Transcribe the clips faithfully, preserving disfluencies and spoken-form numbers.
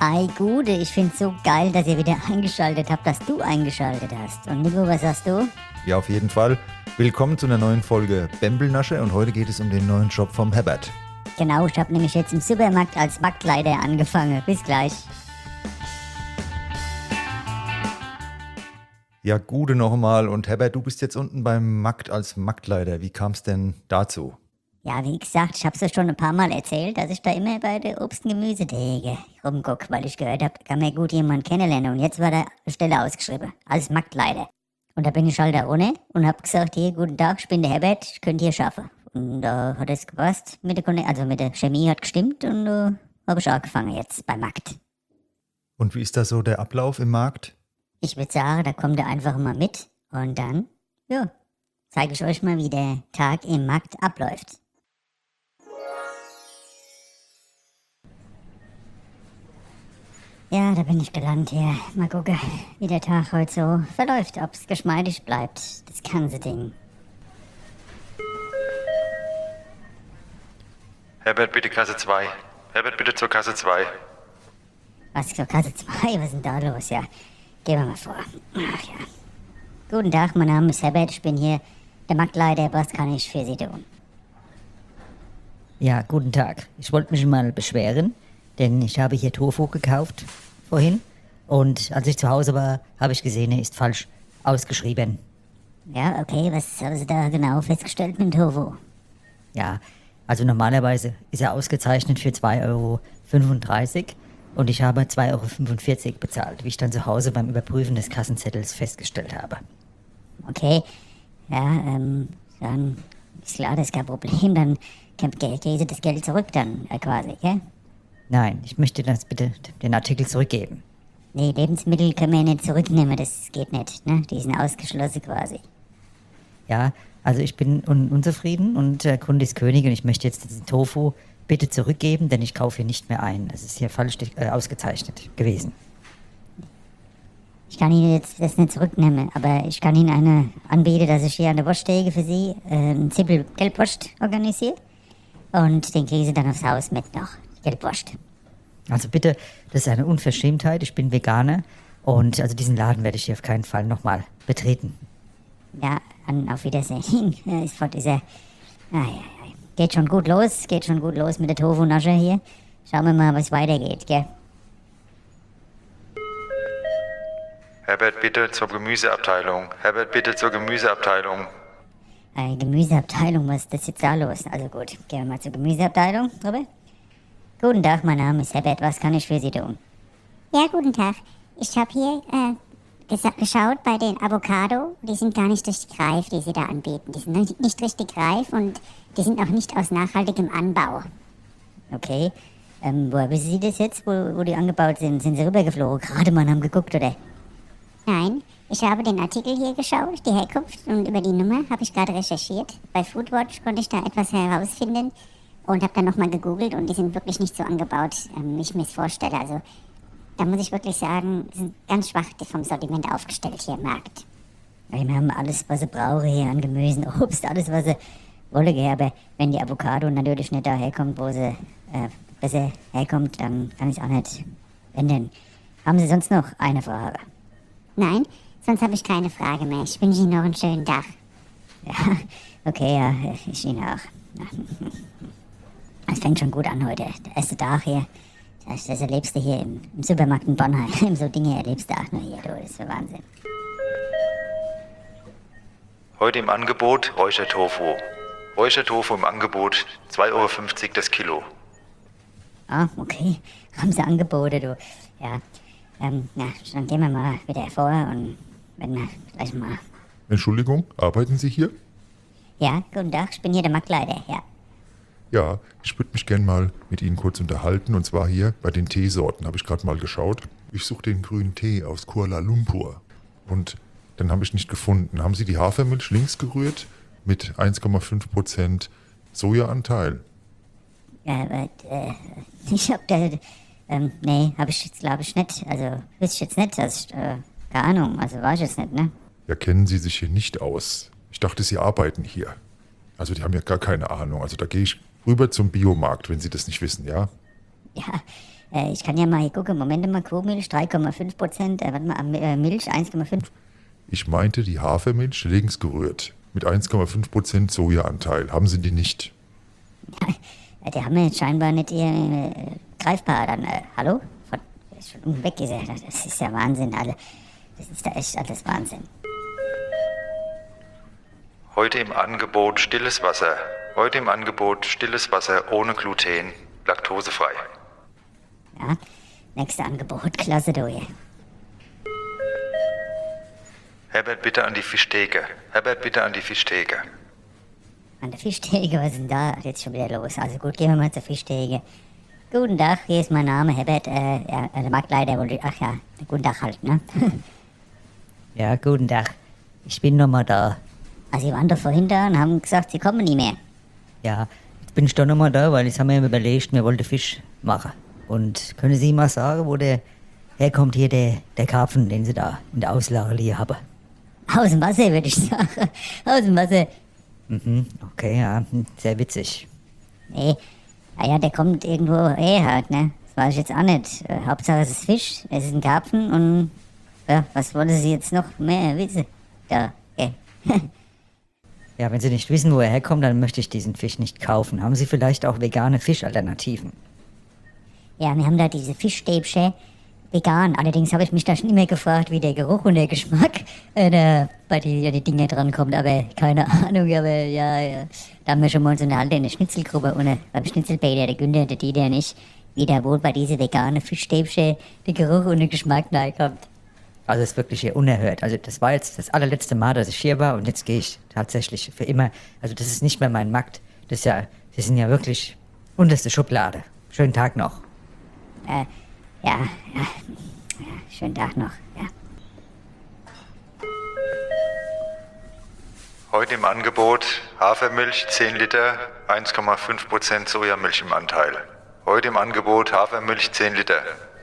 Hi Gude, ich find's so geil, dass ihr wieder eingeschaltet habt, dass du eingeschaltet hast. Und Nico, was sagst du? Ja, auf jeden Fall. Willkommen zu einer neuen Folge Bembelnasche und heute geht es um den neuen Job vom Herbert. Genau, ich habe nämlich jetzt im Supermarkt als Marktleiter angefangen. Bis gleich. Ja, Gude nochmal. Und Herbert, du bist jetzt unten beim Markt als Marktleiter. Wie kam es denn dazu? Ja, wie gesagt, ich hab's ja schon ein paar Mal erzählt, dass ich da immer bei der Obst- und Gemüsetheke rumguck, weil ich gehört habe, da kann man gut jemanden kennenlernen. Und jetzt war da eine Stelle ausgeschrieben, als Marktleiter. Und da bin ich halt da ohne und hab gesagt, hier, guten Tag, ich bin der Herbert, ich könnte hier schaffen. Und da äh, hat es gepasst, mit der Conne- also mit der Chemie hat gestimmt und da äh, habe ich angefangen jetzt beim Markt. Und wie ist da so der Ablauf im Markt? Ich würde sagen, da kommt ihr einfach mal mit und dann, ja, zeige ich euch mal, wie der Tag im Markt abläuft. Ja, da bin ich gelandet hier. Mal gucken, wie der Tag heute so verläuft, ob es geschmeidig bleibt, das ganze Ding. Herbert, bitte Kasse zwei. Herbert, bitte zur Kasse zwei. Was, so Kasse zwei? Was ist denn da los? Ja, gehen wir mal vor. Ach ja. Guten Tag, mein Name ist Herbert, ich bin hier der Marktleiter. Was kann ich für Sie tun? Ja, guten Tag. Ich wollte mich mal beschweren, denn ich habe hier Tofu gekauft vorhin und als ich zu Hause war, habe ich gesehen, er ist falsch ausgeschrieben. Ja, okay, was haben Sie da genau festgestellt mit dem Tofu? Ja, also normalerweise ist er ausgezeichnet für zwei Euro fünfunddreißig und ich habe zwei Euro fünfundvierzig bezahlt, wie ich dann zu Hause beim Überprüfen des Kassenzettels festgestellt habe. Okay, ja, ähm, dann ist klar, das ist kein Problem, dann kriegen Sie das Geld zurück dann äh, quasi, gell? Nein, ich möchte das bitte den Artikel zurückgeben. Nee, Lebensmittel können wir nicht zurücknehmen, das geht nicht, ne? Die sind ausgeschlossen quasi. Ja, also ich bin un- unzufrieden und der Kunde ist König und ich möchte jetzt diesen Tofu bitte zurückgeben, denn ich kaufe hier nicht mehr ein. Das ist hier falsch äh, ausgezeichnet gewesen. Ich kann Ihnen jetzt das nicht zurücknehmen, aber ich kann Ihnen eine anbieten, dass ich hier an der Poststege für Sie äh, einen Zippel Geldpost organisiere und den kriegen Sie dann aufs Haus mit noch, Geldpost. Also bitte, das ist eine Unverschämtheit, ich bin Veganer und also diesen Laden werde ich hier auf keinen Fall nochmal betreten. Ja, an, auf Wiedersehen. Ist von dieser... Ah, ja, ja. Geht schon gut los, geht schon gut los mit der Tofu-Nasche hier. Schauen wir mal, was weitergeht, gell? Herbert, bitte zur Gemüseabteilung. Herbert, bitte zur Gemüseabteilung. Äh, Gemüseabteilung, was ist das jetzt da los? Also gut, gehen wir mal zur Gemüseabteilung, rüber. Guten Tag, mein Name ist Herbert, was kann ich für Sie tun? Ja, guten Tag. Ich habe hier äh, gesa- geschaut bei den Avocado. Die sind gar nicht richtig reif, die Sie da anbieten. Die sind nicht, nicht richtig reif und die sind auch nicht aus nachhaltigem Anbau. Okay, ähm, woher wissen Sie das jetzt, wo, wo die angebaut sind? Sind Sie rübergeflogen, gerade mal haben geguckt, oder? Nein, ich habe den Artikel hier geschaut, die Herkunft, und über die Nummer habe ich gerade recherchiert. Bei Foodwatch konnte ich da etwas herausfinden und habe dann nochmal gegoogelt und die sind wirklich nicht so angebaut, ähm, wie ich mir es vorstelle. Also da muss ich wirklich sagen, die sind ganz schwach vom Sortiment aufgestellt hier im Markt. Ja, wir haben alles, was Sie brauchen hier an Gemüsen, Obst, alles, was Sie wollen, gell? Aber wenn die Avocado natürlich nicht da herkommt, wo sie äh, besser herkommt, dann kann ich es auch nicht ändern. Haben Sie sonst noch eine Frage? Nein, sonst habe ich keine Frage mehr. Ich wünsche Ihnen noch einen schönen Tag. Ja, okay, ja, ich Ihnen auch. Ja. Es fängt schon gut an heute. Der erste Tag hier. Das, das erlebst du hier im, im Supermarkt in Bonheim. So Dinge erlebst du auch nur hier. Du, das ist für Wahnsinn. Heute im Angebot Räuchertofu. Räuchertofu im Angebot zwei Euro fünfzig das Kilo. Ah, okay. Haben Sie Angebote, du. Ja, ähm, na, dann gehen wir mal wieder vor und werden wir gleich mal... Entschuldigung, arbeiten Sie hier? Ja, guten Tag, ich bin hier der Marktleiter, ja. Ja, ich würde mich gern mal mit Ihnen kurz unterhalten, und zwar hier bei den Teesorten, habe ich gerade mal geschaut. Ich suche den grünen Tee aus Kuala Lumpur und den habe ich nicht gefunden. Haben Sie die Hafermilch links gerührt mit eins Komma fünf Prozent Sojaanteil? Ja, aber, äh, ich hab da, ähm, nee, hab ich jetzt glaube ich nicht, also, wüsste ich jetzt nicht, dass ich, äh, keine Ahnung, also war ich jetzt nicht, ne? Ja, kennen Sie sich hier nicht aus. Ich dachte, Sie arbeiten hier. Also die haben ja gar keine Ahnung. Also da gehe ich rüber zum Biomarkt, wenn Sie das nicht wissen, ja? Ja, Äh, ich kann ja mal hier gucken. Moment mal, Kuhmilch drei Komma fünf Prozent. Äh, warte mal, äh, Milch eins Komma fünf. Ich meinte die Hafermilch links gerührt. Mit eins Komma fünf Prozent Sojaanteil. Haben Sie die nicht? Ja, die haben wir jetzt scheinbar nicht ihr äh, greifbar. Dann, äh, hallo? Von, ist schon weg ist er. Das ist ja Wahnsinn, alle. Das ist da echt alles Wahnsinn. Heute im Angebot stilles Wasser. Heute im Angebot stilles Wasser ohne Gluten, laktosefrei. Ja, nächste Angebot, klasse du hier. Herbert, bitte an die Fischtheke. Herbert, bitte an die Fischtheke. An der Fischtheke, was ist denn da jetzt schon wieder los? Also gut, gehen wir mal zur Fischtheke. Guten Tag, hier ist mein Name, Herbert, äh, ja, der Marktleiter wollte, ach ja, guten Tag halt, ne? Ja, guten Tag. Ich bin nochmal da. Also Sie waren doch vorhin da und haben gesagt, Sie kommen nie mehr. Ja, jetzt bin ich doch nochmal da, weil jetzt haben wir ja überlegt, wir wollten Fisch machen. Und können Sie mal sagen, wo der herkommt hier, der, der Karpfen, den Sie da in der Auslage hier haben? Aus dem Wasser, würde ich sagen. Aus dem Wasser. Mhm, okay, ja, hm, sehr witzig. Nee, naja, der kommt irgendwo her halt, ne? Das weiß ich jetzt auch nicht. Äh, Hauptsache es ist Fisch, es ist ein Karpfen und, ja, was wollen Sie jetzt noch mehr wissen? Da, okay. Ja, wenn Sie nicht wissen, wo er herkommt, dann möchte ich diesen Fisch nicht kaufen. Haben Sie vielleicht auch vegane Fischalternativen? Ja, wir haben da diese Fischstäbchen, vegan. Allerdings habe ich mich da schon immer gefragt, wie der Geruch und der Geschmack äh, da bei die, die Dinge drankommt. Aber keine Ahnung, aber ja, ja. Da haben wir schon mal so eine alte eine Schnitzelgruppe ohne beim Schnitzelbäder, der Günther, der Dieter nicht, wie da wohl bei diese vegane Fischstäbchen der Geruch und der Geschmack reinkommt. Also das ist wirklich hier unerhört. Also das war jetzt das allerletzte Mal, dass ich hier war und jetzt gehe ich tatsächlich für immer. Also das ist nicht mehr mein Markt. Das ist ja, Sie sind ja wirklich unterste Schublade. Schönen Tag noch. Äh, ja, ja, ja, schönen Tag noch, ja. Heute im Angebot Hafermilch zehn Liter, eins Komma fünf Prozent Sojamilch im Anteil. Heute im Angebot Hafermilch zehn Liter.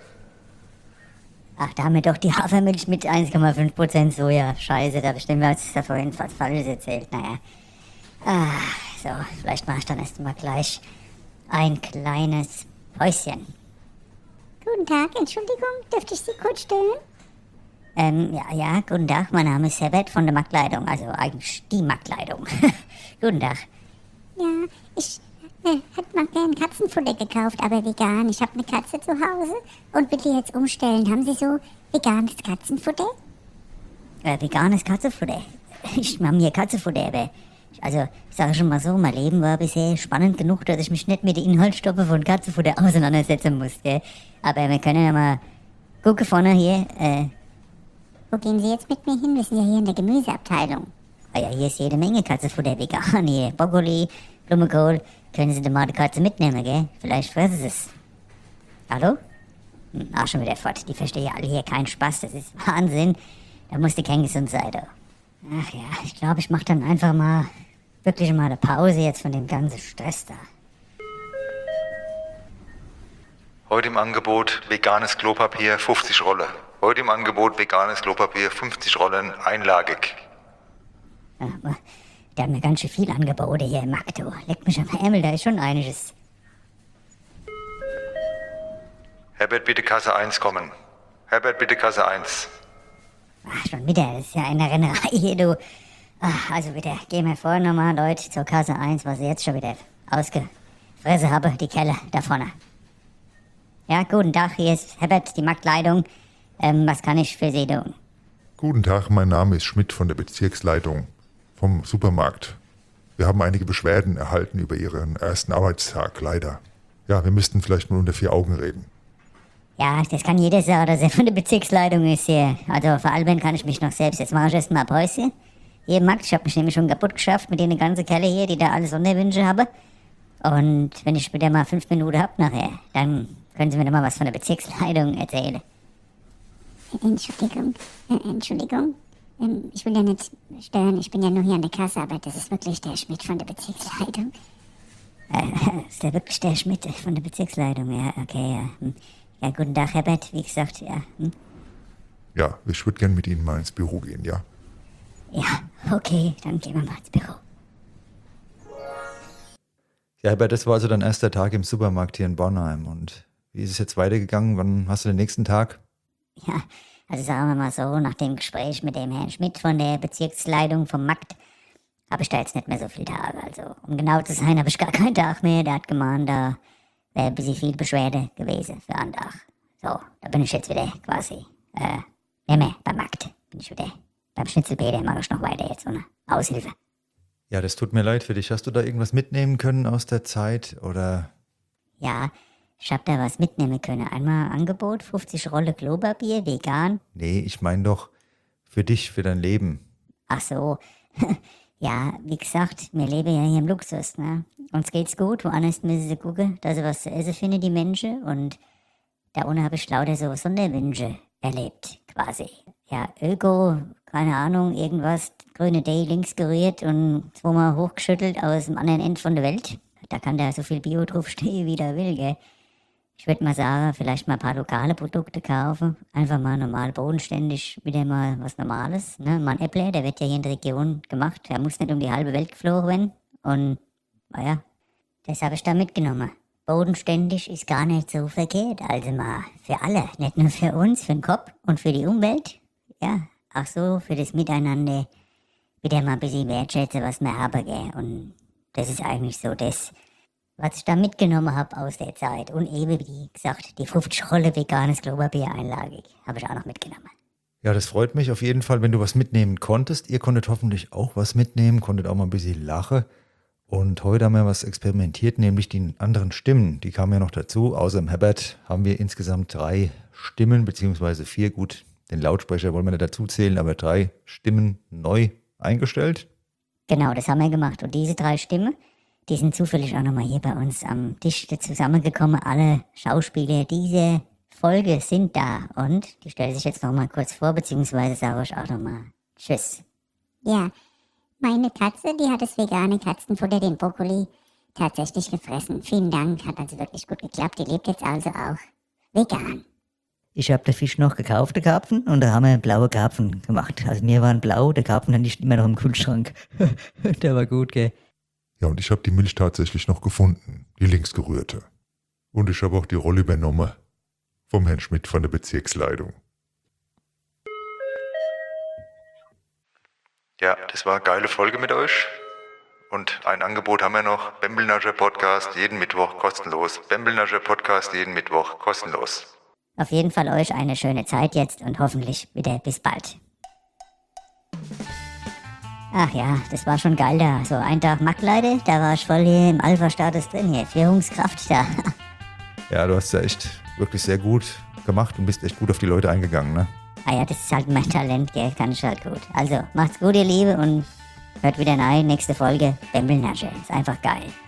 Ach, da haben wir doch die Hafermilch mit eins Komma fünf Prozent Soja. Scheiße, da bestimmt wir uns da vorhin was Falsches erzählt. Naja. Ah, so, vielleicht mache ich dann erst mal gleich ein kleines Päuschen. Guten Tag, Entschuldigung, dürfte ich Sie kurz stören? Ähm, ja, ja, guten Tag, mein Name ist Herbert von der Marktleitung, also eigentlich die Marktleitung. Guten Tag. Ja, ich äh, hätte mal gern Katzenfutter gekauft, aber vegan. Ich habe eine Katze zu Hause und will die jetzt umstellen. Haben Sie so veganes Katzenfutter? Äh, veganes Katzenfutter. Ich mache mir Katzenfutter, aber ich, also, ich sage schon mal so, mein Leben war bisher spannend genug, dass ich mich nicht mit den Inhaltsstoffen von Katzenfutter auseinandersetzen muss, gell? Aber wir können ja mal gucken vorne hier, äh, Wo gehen Sie jetzt mit mir hin? Wir sind ja hier in der Gemüseabteilung. ah ja, hier ist jede Menge Katzenfutter vegan, hier, Brokkoli, Blumenkohl, können Sie denn mal die Katze mitnehmen, gell? Vielleicht fressen Sie es. Hallo? Hm, auch schon wieder fort, die verstehen ja alle hier keinen Spaß, das ist Wahnsinn. Da musste kein gesund sein, du. Ach ja, ich glaube, ich mach dann einfach mal, wirklich mal eine Pause jetzt von dem ganzen Stress da. Heute im Angebot veganes Klopapier fünfzig Rolle. Heute im Angebot veganes Klopapier fünfzig Rollen einlagig. Ja, aber der hat mir ganz schön viel Angebote hier im Markt, du. Leck mich am Ärmel, da ist schon einiges. Herbert, bitte Kasse eins kommen. Herbert, bitte Kasse eins. Ach, schon wieder, das ist ja eine Rennerei hier, du. Ach, also bitte, geh mal vor nochmal, Leute, zur Kasse eins, was ich jetzt schon wieder ausgefressen habe, die Kelle da vorne. Ja, guten Tag, hier ist Herbert, die Marktleitung. Ähm, was kann ich für Sie tun? Guten Tag, mein Name ist Schmidt von der Bezirksleitung vom Supermarkt. Wir haben einige Beschwerden erhalten über Ihren ersten Arbeitstag, leider. Ja, wir müssten vielleicht mal unter vier Augen reden. Ja, das kann jeder sagen, dass er von der Bezirksleitung ist hier. Also veralbern kann ich mich noch selbst. Jetzt mache ich erst mal Päuschen. Hier im Markt, ich habe mich nämlich schon kaputt geschafft mit den ganzen Kerle hier, die da alle Sonderwünsche haben. Und wenn ich wieder mal fünf Minuten hab nachher, dann können Sie mir noch mal was von der Bezirksleitung erzählen. Entschuldigung, äh, Entschuldigung. Ähm, ich will ja nicht stören, ich bin ja nur hier an der Kasse, aber das ist wirklich der Schmidt von der Bezirksleitung. Äh, ist der wirklich der Schmidt von der Bezirksleitung? Ja, okay, ja. Hm. Ja, guten Tag, Herbert, wie gesagt, ja. Hm. Ja, ich würde gern mit Ihnen mal ins Büro gehen, ja? Ja, okay, dann gehen wir mal ins Büro. Ja, Herbert, das war also dein erster Tag im Supermarkt hier in Bornheim. Und Wie ist es jetzt weitergegangen? Wann hast du den nächsten Tag? Ja, also sagen wir mal so, nach dem Gespräch mit dem Herrn Schmidt von der Bezirksleitung vom Markt habe ich da jetzt nicht mehr so viele Tage. Also um genau zu sein, habe ich gar keinen Tag mehr. Der hat gemahnt, da wäre ein bisschen viel Beschwerde gewesen für einen Tag. So, da bin ich jetzt wieder quasi, äh, nicht mehr beim Markt. Bin ich wieder beim Schnitzelpeter, mache ich noch weiter jetzt ohne Aushilfe. Ja, das tut mir leid für dich. Hast du da irgendwas mitnehmen können aus der Zeit oder? Ja, ich hab da was mitnehmen können. Einmal Angebot, fünfzig Rolle Klopapier, vegan. Nee, ich meine doch für dich, für dein Leben. Ach so, ja, wie gesagt, wir leben ja hier im Luxus, ne? Uns geht's gut, woanders müssen sie gucken, dass sie was zu essen finden, die Menschen. Und da unten habe ich lauter so Sonderwünsche erlebt, quasi. Ja, Öko, keine Ahnung, irgendwas, grüne Day links gerührt und zweimal hochgeschüttelt aus dem anderen Ende von der Welt. Da kann da so viel Bio draufstehen, wie der will, gell? Ich würde mal sagen, vielleicht mal ein paar lokale Produkte kaufen. Einfach mal normal bodenständig, wieder mal was Normales. Ne? Mal ein Äppler, der wird ja hier in der Region gemacht. Der muss nicht um die halbe Welt geflogen werden. Und, naja, das habe ich da mitgenommen. Bodenständig ist gar nicht so verkehrt. Also mal für alle, nicht nur für uns, für den Kopf und für die Umwelt. Ja, auch so für das Miteinander. Wieder mal ein bisschen wertschätzen, was wir haben, gell? Und das ist eigentlich so das, was ich da mitgenommen habe aus der Zeit. Und eben, wie gesagt, die fünfzig Rolle veganes Klopapier einlagig habe ich auch noch mitgenommen. Ja, das freut mich auf jeden Fall, wenn du was mitnehmen konntest. Ihr konntet hoffentlich auch was mitnehmen, konntet auch mal ein bisschen lachen. Und heute haben wir was experimentiert, nämlich die anderen Stimmen. Die kamen ja noch dazu. Außer dem Herbert haben wir insgesamt drei Stimmen, beziehungsweise vier. Gut, den Lautsprecher wollen wir nicht dazu zählen, aber drei Stimmen neu eingestellt. Genau, das haben wir gemacht. Und diese drei Stimmen, die sind zufällig auch nochmal hier bei uns am Tisch zusammengekommen. Alle Schauspieler dieser Folge sind da. Und die stelle ich jetzt nochmal kurz vor, beziehungsweise sage ich auch nochmal Tschüss. Ja, meine Katze, die hat das vegane Katzenfutter, den Brokkoli, tatsächlich gefressen. Vielen Dank, hat also wirklich gut geklappt. Die lebt jetzt also auch vegan. Ich habe den Fisch noch gekauft, den Karpfen, und da haben wir blaue Karpfen gemacht. Also mir waren blau, der Karpfen dann nicht immer noch im Kühlschrank. Der war gut, gell? Ja, und ich habe die Milch tatsächlich noch gefunden, die links gerührte. Und ich habe auch die Rolle übernommen vom Herrn Schmidt von der Bezirksleitung. Ja, das war eine geile Folge mit euch. Und ein Angebot haben wir noch. Bembelnascher Podcast jeden Mittwoch kostenlos. Bembelnascher Podcast jeden Mittwoch kostenlos. Auf jeden Fall euch eine schöne Zeit jetzt und hoffentlich wieder bis bald. Ach ja, das war schon geil da. So ein Tag Marktleiter, da war ich voll hier im Alpha-Status drin hier. Führungskraft da. Ja, du hast ja echt wirklich sehr gut gemacht und bist echt gut auf die Leute eingegangen, ne? Ah ja, das ist halt mein Talent, gell? Kann ich halt gut. Also, macht's gut, ihr Liebe, und hört wieder rein. Nächste Folge Bembelnasche. Ist einfach geil.